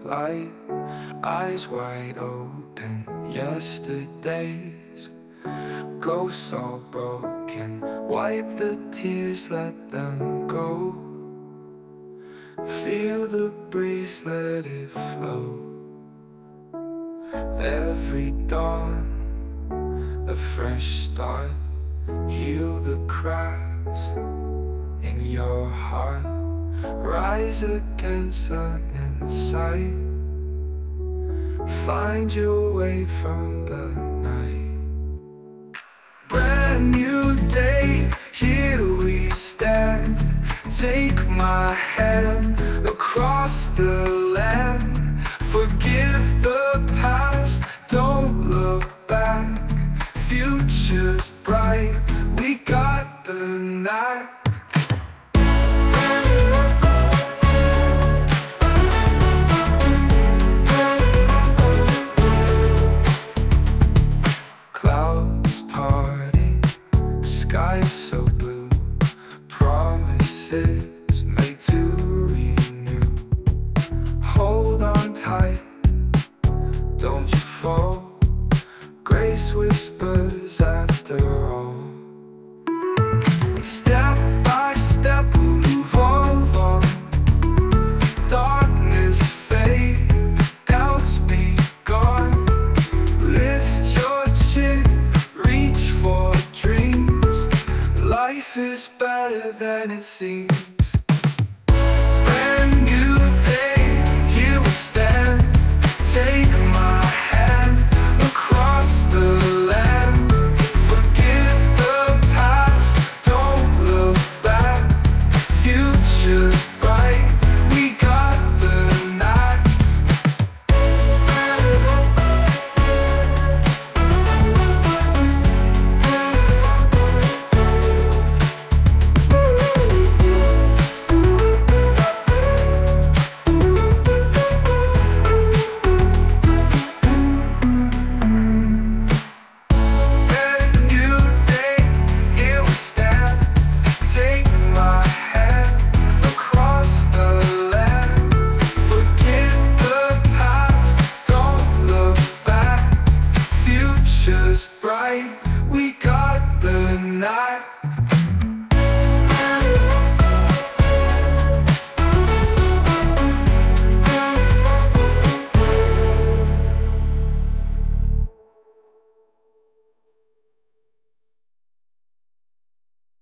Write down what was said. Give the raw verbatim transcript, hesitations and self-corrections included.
light, eyes wide open. Yesterday's ghosts all broken. Wipe the tears, let them go. Feel the breeze, let it flow. Every dawn, a fresh start. Heal the cracks in your heart. Rise again, sun in sight. Find your way from the night. Brand new day, here we stand. Take my hand across the land. Forgive the past, don't look back. Future's bright, we got the night. Clouds parting, sky so blue. Promises made to renew. Hold on tight, don't you fall. Grace whispers after all. Step by step we'll evolve on. Darkness fade, doubts be gone. Lift your chin, reach for dreams. Life is better than it seems.